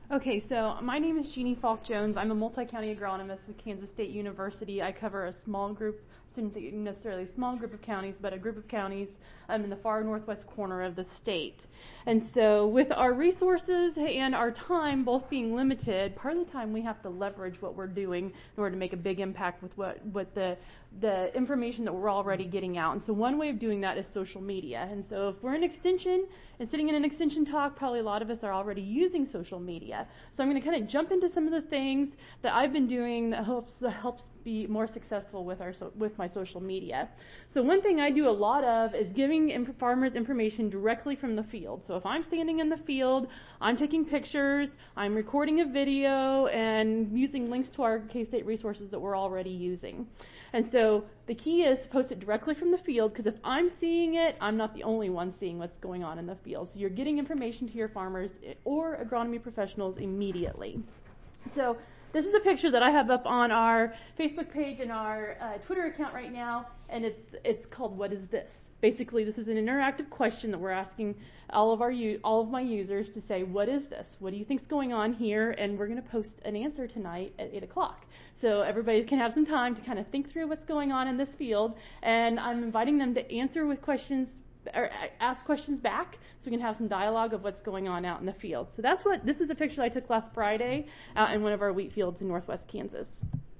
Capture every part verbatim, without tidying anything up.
Okay, so my name is Jeannie Falk Jones. I'm a multi-county agronomist with Kansas State University. I cover a small group, not necessarily a small group of counties, but a group of counties um, in the far northwest corner of the state. And so with our resources and our time both being limited, part of the time we have to leverage what we're doing in order to make a big impact with what, what the, the information that we're already getting out. And so one way of doing that is social media. And so if we're in extension and sitting in an extension talk, probably a lot of us are already using social media. So I'm going to kind of jump into some of the things that I've been doing that helps, that helps be more successful with our so, with my social media. So one thing I do a lot of is giving imp- farmers information directly from the field. So if I'm standing in the field, I'm taking pictures, I'm recording a video, and using links to our K-State resources that we're already using. And so the key is to post it directly from the field, because if I'm seeing it, I'm not the only one seeing what's going on in the field. So you're getting information to your farmers or agronomy professionals immediately. So this is a picture that I have up on our Facebook page and our uh, Twitter account right now, and it's it's called "What is this?" Basically, this is an interactive question that we're asking all of our all of my users to say, "What is this? What do you think's going on here?" And we're going to post an answer tonight at eight o'clock. So everybody can have some time to kind of think through what's going on in this field, and I'm inviting them to answer with questions or ask questions back, so we can have some dialogue of what's going on out in the field. So that's what, this is a picture I took last Friday out in one of our wheat fields in northwest Kansas.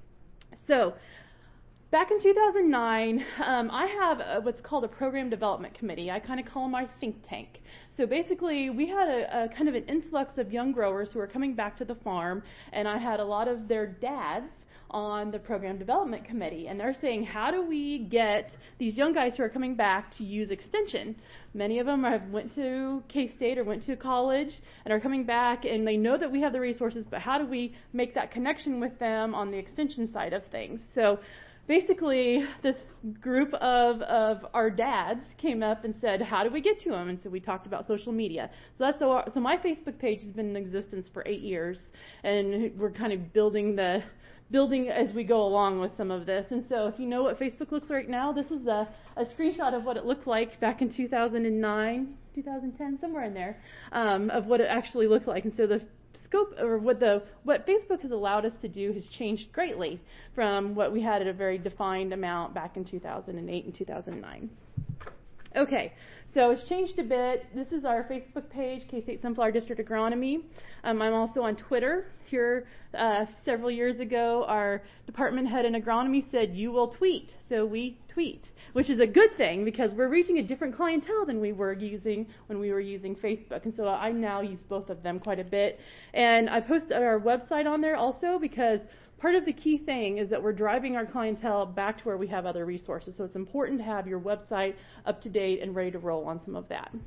So back in two thousand nine, um, I have a, what's called a program development committee. I kind of call my think tank. So basically, we had a, a kind of an influx of young growers who were coming back to the farm, and I had a lot of their dads on the program development committee, and they're saying, how do we get these young guys who are coming back to use extension? Many of them have went to K-State or went to college and are coming back, and they know that we have the resources, but how do we make that connection with them on the extension side of things? So basically, this group of, of our dads came up and said, how do we get to them? And so we talked about social media. So that's so, so my Facebook page has been in existence for eight years, and we're kind of building the building as we go along with some of this. And so if you know what Facebook looks like now, this is a, a screenshot of what it looked like back in two thousand nine, two thousand ten, somewhere in there, um, of what it actually looked like. And so the scope, or what the what Facebook has allowed us to do has changed greatly from what we had at a very defined amount back in two thousand eight and two thousand nine. Okay, so it's changed a bit. This is our Facebook page, K-State Sunflower District Agronomy. Um, I'm also on Twitter. Here, uh, several years ago, our department head in agronomy said, you will tweet. So we tweet, which is a good thing because we're reaching a different clientele than we were using when we were using Facebook. And so I now use both of them quite a bit. And I posted our website on there also because part of the key thing is that we're driving our clientele back to where we have other resources. So it's important to have your website up to date and ready to roll on some of that.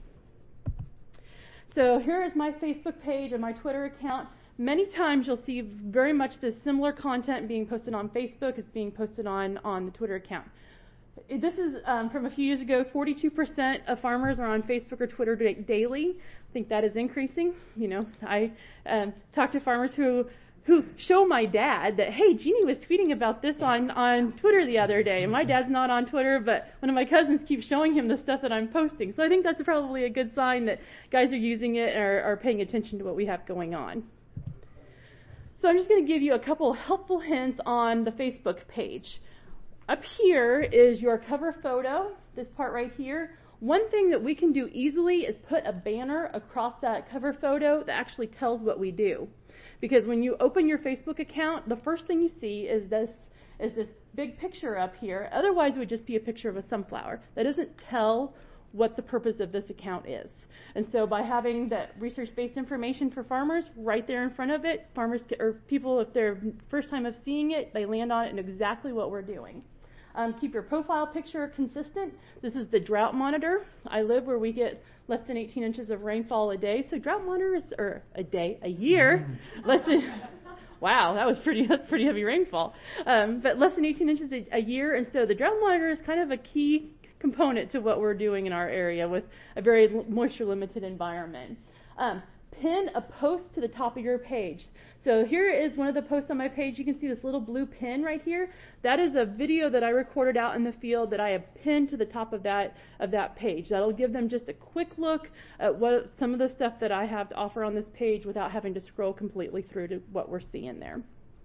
So here is my Facebook page and my Twitter account. Many times you'll see very much the similar content being posted on Facebook as being posted on, on the Twitter account. This is um, from a few years ago. forty-two percent of farmers are on Facebook or Twitter daily. I think that is increasing. You know, I um, talk to farmers who who show my dad that, hey, Jeannie was tweeting about this on, on Twitter the other day. And my dad's not on Twitter, but one of my cousins keeps showing him the stuff that I'm posting. So I think that's probably a good sign that guys are using it or are paying attention to what we have going on. So I'm just going to give you a couple helpful hints on the Facebook page. Up here is your cover photo, this part right here. One thing that we can do easily is put a banner across that cover photo that actually tells what we do. Because when you open your Facebook account, the first thing you see is this is this big picture up here. Otherwise, it would just be a picture of a sunflower. That doesn't tell what the purpose of this account is. And so by having that research-based information for farmers right there in front of it, farmers or people, if they're first time of seeing it, they land on it and exactly what we're doing. Um, keep your profile picture consistent. This is the drought monitor. I live where we get less than eighteen inches of rainfall a day. So drought monitors, or a day, a year, less than, wow, that was pretty, that's pretty heavy rainfall. Um, but less than eighteen inches a, a year. And so the drought monitor is kind of a key component to what we're doing in our area with a very moisture limited environment. Um, pin a post to the top of your page. So here is one of the posts on my page. You can see this little blue pin right here. That is a video that I recorded out in the field that I have pinned to the top of that of that page. That'll give them just a quick look at what some of the stuff that I have to offer on this page without having to scroll completely through to what we're seeing there.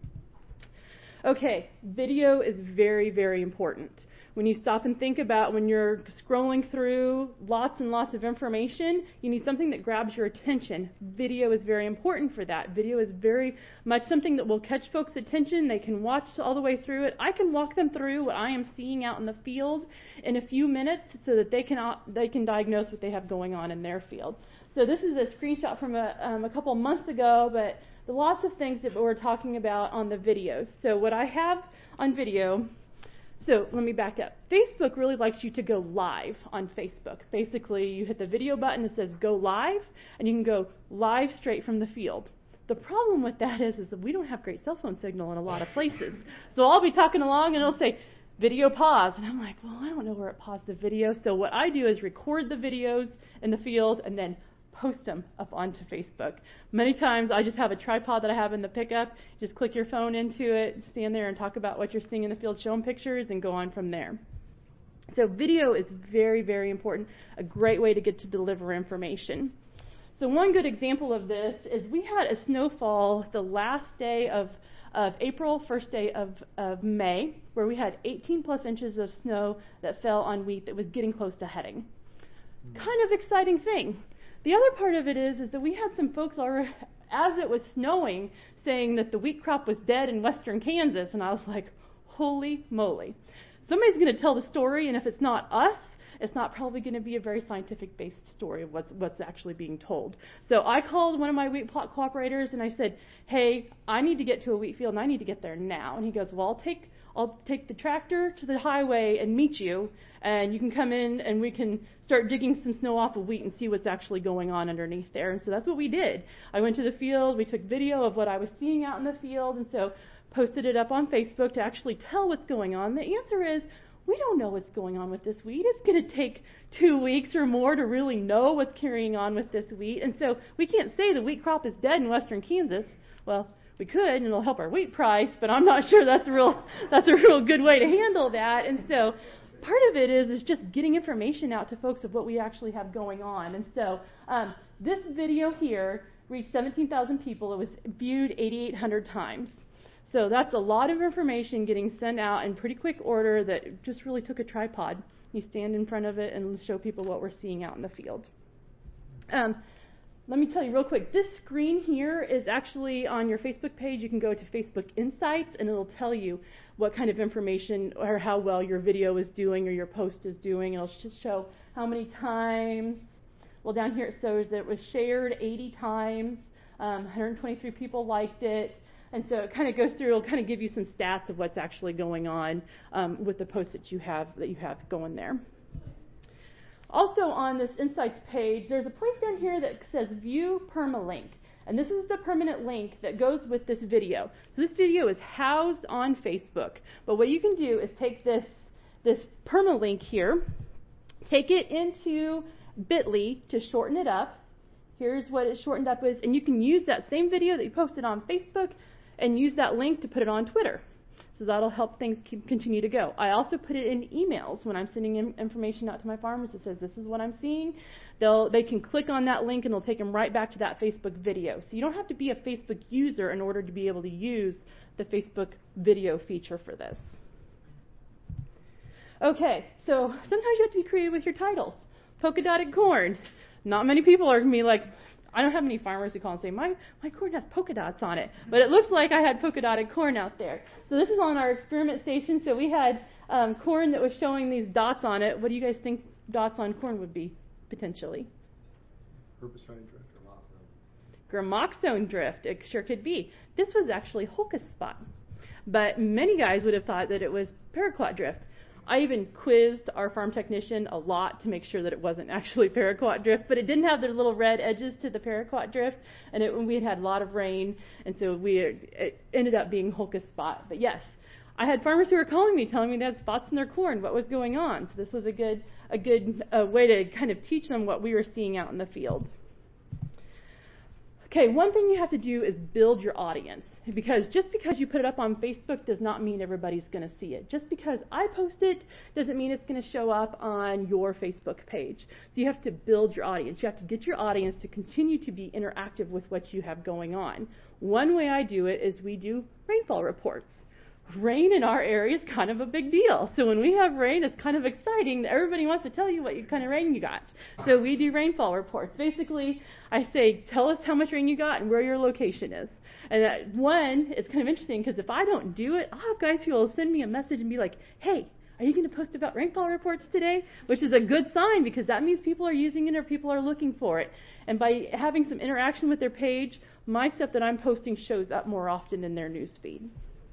Okay, video is very, very important. When you stop and think about when you're scrolling through lots and lots of information, you need something that grabs your attention. Video is very important for that. Video is very much something that will catch folks' attention. They can watch all the way through it. I can walk them through what I am seeing out in the field in a few minutes so that they can they can diagnose what they have going on in their field. So this is a screenshot from a, um, a couple months ago, but there are lots of things that we're talking about on the videos. So what I have on video... So let me back up. Facebook really likes you to go live on Facebook. Basically, you hit the video button that says go live, and you can go live straight from the field. The problem with that is, is that we don't have great cell phone signal in a lot of places. So I'll be talking along, and it'll say, video pause. And I'm like, well, I don't know where it paused the video. So what I do is record the videos in the field and then post them up onto Facebook. Many times I just have a tripod that I have in the pickup. Just click your phone into it, stand there and talk about what you're seeing in the field, show them pictures, and go on from there. So video is very, very important, a great way to get to deliver information. So one good example of this is we had a snowfall the last day of, of April, first day of, of May, where we had eighteen plus inches of snow that fell on wheat that was getting close to heading. Kind of exciting thing. The other part of it is, is that we had some folks already, as it was snowing, saying that the wheat crop was dead in western Kansas, and I was like, holy moly. Somebody's going to tell the story, and if it's not us, it's not probably going to be a very scientific-based story of what's, what's actually being told. So I called one of my wheat plot cooperators, and I said, hey, I need to get to a wheat field, and I need to get there now. And he goes, well, I'll take I'll take the tractor to the highway and meet you, and you can come in and we can start digging some snow off of wheat and see what's actually going on underneath there. And so that's what we did. I went to the field, we took video of what I was seeing out in the field, and so posted it up on Facebook to actually tell what's going on. The answer is, we don't know what's going on with this wheat. It's going to take two weeks or more to really know what's carrying on with this wheat. And so we can't say the wheat crop is dead in western Kansas. Well, we could, and it'll help our wheat price, but I'm not sure that's a real that's a real good way to handle that. And so part of it is is just getting information out to folks of what we actually have going on. And so um, this video here reached seventeen thousand people. It was viewed eighty-eight hundred times. So that's a lot of information getting sent out in pretty quick order that just really took a tripod. You stand in front of it and show people what we're seeing out in the field. Um, Let me tell you real quick, this screen here is actually on your Facebook page. You can go to Facebook Insights, and it'll tell you what kind of information or how well your video is doing or your post is doing. It'll just show how many times. Well, down here it shows that it was shared eighty times, um, one hundred twenty-three people liked it, and so it kind of goes through. It'll kind of give you some stats of what's actually going on um, with the post that you have that you have going there. Also on this Insights page, there's a place down here that says View Permalink. And this is the permanent link that goes with this video. So this video is housed on Facebook. But what you can do is take this, this permalink here, take it into bit dot L Y to shorten it up. Here's what it shortened up as. And you can use that same video that you posted on Facebook and use that link to put it on Twitter. So that'll help things keep, continue to go. I also put it in emails when I'm sending in information out to my farmers that says this is what I'm seeing. They'll, they can click on that link and it'll take them right back to that Facebook video. So you don't have to be a Facebook user in order to be able to use the Facebook video feature for this. Okay, so sometimes you have to be creative with your titles. Polka dotted corn. Not many people are going to be like, I don't have any farmers who call and say, my, my corn has polka dots on it. But it looks like I had polka dotted corn out there. So this is on our experiment station. So we had um, corn that was showing these dots on it. What do you guys think dots on corn would be, potentially? Herbicide drift or Gramoxone drift. It sure could be. This was actually Holcus spot. But many guys would have thought that it was paraquat drift. I even quizzed our farm technician a lot to make sure that it wasn't actually paraquat drift, but it didn't have the little red edges to the paraquat drift, and it, we had had a lot of rain, and so we it ended up being Holcus spot. But yes, I had farmers who were calling me, telling me they had spots in their corn, what was going on. So this was a good a good uh, way to kind of teach them what we were seeing out in the field. Okay, one thing you have to do is build your audience, because just because you put it up on Facebook does not mean everybody's going to see it. Just because I post it doesn't mean it's going to show up on your Facebook page. So you have to build your audience. You have to get your audience to continue to be interactive with what you have going on. One way I do it is we do rainfall reports. Rain in our area is kind of a big deal. So when we have rain, it's kind of exciting that everybody wants to tell you what kind of rain you got. So we do rainfall reports. Basically, I say, tell us how much rain you got and where your location is. And that one, it's kind of interesting because if I don't do it, I'll have guys who will send me a message and be like, hey, are you going to post about rainfall reports today? Which is a good sign, because that means people are using it or people are looking for it. And by having some interaction with their page, my stuff that I'm posting shows up more often in their news feed.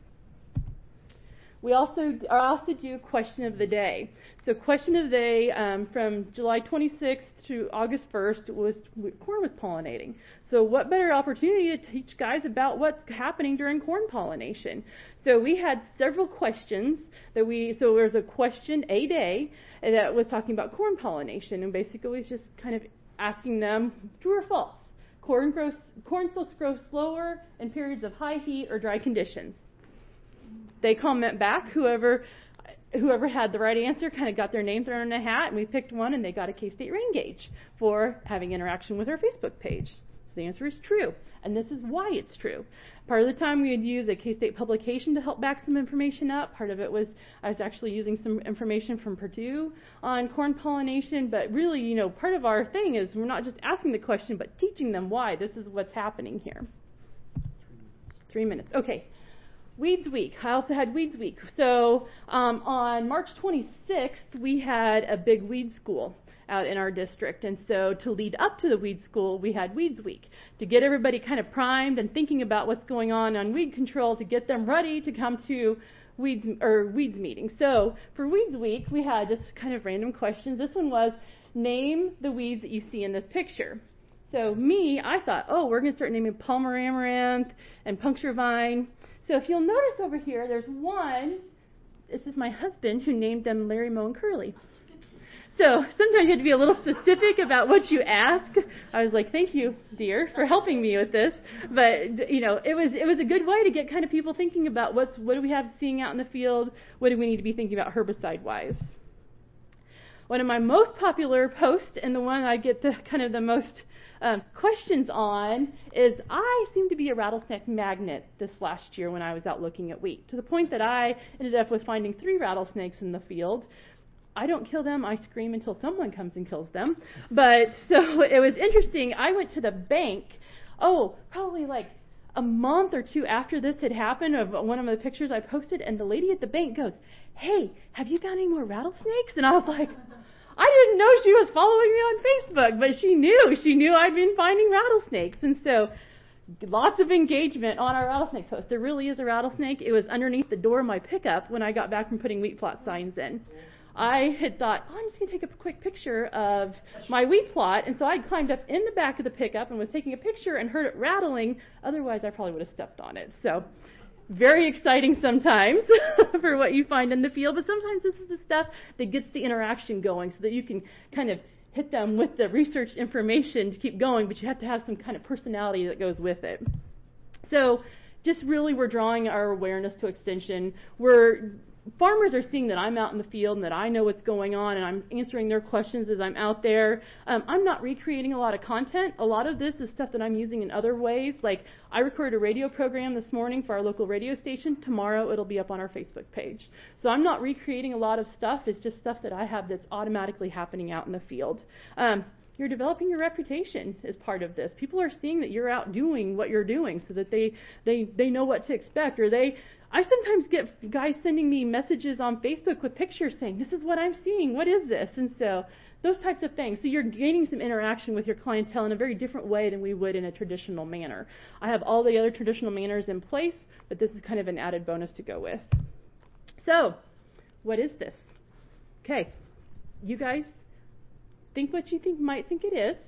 We also I also do question of the day. So question of the day um, from July twenty-sixth to August first was corn was pollinating. So what better opportunity to teach guys about what's happening during corn pollination? So we had several questions that we so there was a question a day that was talking about corn pollination, and basically it was just kind of asking them true or false. Corn grows corn silks grow slower in periods of high heat or dry conditions. They comment back. Whoever whoever had the right answer kind of got their name thrown in a hat, and we picked one, and they got a K-State rain gauge for having interaction with our Facebook page. So the answer is true, and this is why it's true. Part of the time we would use a K-State publication to help back some information up. Part of it was I was actually using some information from Purdue on corn pollination, but really, you know, part of our thing is we're not just asking the question, but teaching them why this is what's happening here. Three minutes. Okay. Weeds Week. I also had Weeds Week. So um, on March twenty-sixth, we had a big weed school out in our district. And so to lead up to the weed school, we had Weeds Week to get everybody kind of primed and thinking about what's going on on weed control to get them ready to come to weeds or weeds meeting. So for Weeds Week, we had just kind of random questions. This one was, name the weeds that you see in this picture. So me, I thought, oh, we're going to start naming Palmer amaranth and puncture vine. So if you'll notice over here, there's one, this is my husband, who named them Larry, Moe, and Curly. So sometimes you have to be a little specific about what you ask. I was like, thank you, dear, for helping me with this. But, you know, it was it was a good way to get kind of people thinking about what's what do we have seeing out in the field, what do we need to be thinking about herbicide-wise. One of my most popular posts, and the one I get the kind of the most Um, questions on, is I seem to be a rattlesnake magnet this last year when I was out looking at wheat, to the point that I ended up with finding three rattlesnakes in the field. I don't kill them, I scream until someone comes and kills them. But so it was interesting. I went to the bank, oh, probably like a month or two after this had happened, of one of the pictures I posted, and the lady at the bank goes, hey, have you got any more rattlesnakes? And I was like, I didn't know she was following me on Facebook, but she knew. She knew I'd been finding rattlesnakes. And so lots of engagement on our rattlesnake post. There really is a rattlesnake. It was underneath the door of my pickup when I got back from putting wheat plot signs in. I had thought, oh, I'm just going to take a quick picture of my wheat plot. And so I climbed up in the back of the pickup and was taking a picture and heard it rattling. Otherwise, I probably would have stepped on it. So very exciting sometimes for what you find in the field, but sometimes this is the stuff that gets the interaction going so that you can kind of hit them with the research information to keep going, but you have to have some kind of personality that goes with it. So just really we're drawing our awareness to extension. We're Farmers are seeing that I'm out in the field and that I know what's going on, and I'm answering their questions as I'm out there. Um, I'm not recreating a lot of content. A lot of this is stuff that I'm using in other ways. Like I recorded a radio program this morning for our local radio station. Tomorrow it'll be up on our Facebook page. So I'm not recreating a lot of stuff. It's just stuff that I have that's automatically happening out in the field. Um, You're developing your reputation as part of this. People are seeing that you're out doing what you're doing so that they, they, they know what to expect. Or they, I sometimes get guys sending me messages on Facebook with pictures saying, this is what I'm seeing, what is this? And so those types of things. So you're gaining some interaction with your clientele in a very different way than we would in a traditional manner. I have all the other traditional manners in place, but this is kind of an added bonus to go with. So, what is this? Okay, you guys think what you think might think it is.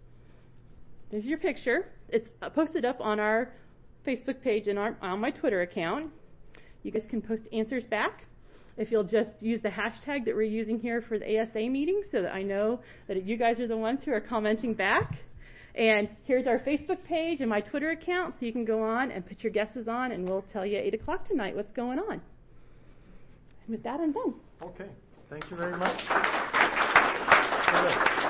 There's your picture. It's posted up on our Facebook page and our, on my Twitter account. You guys can post answers back if you'll just use the hashtag that we're using here for the A S A meeting so that I know that you guys are the ones who are commenting back. And here's our Facebook page and my Twitter account, so you can go on and put your guesses on, and we'll tell you at eight o'clock tonight what's going on. And with that, I'm done. Okay. Thank you very much.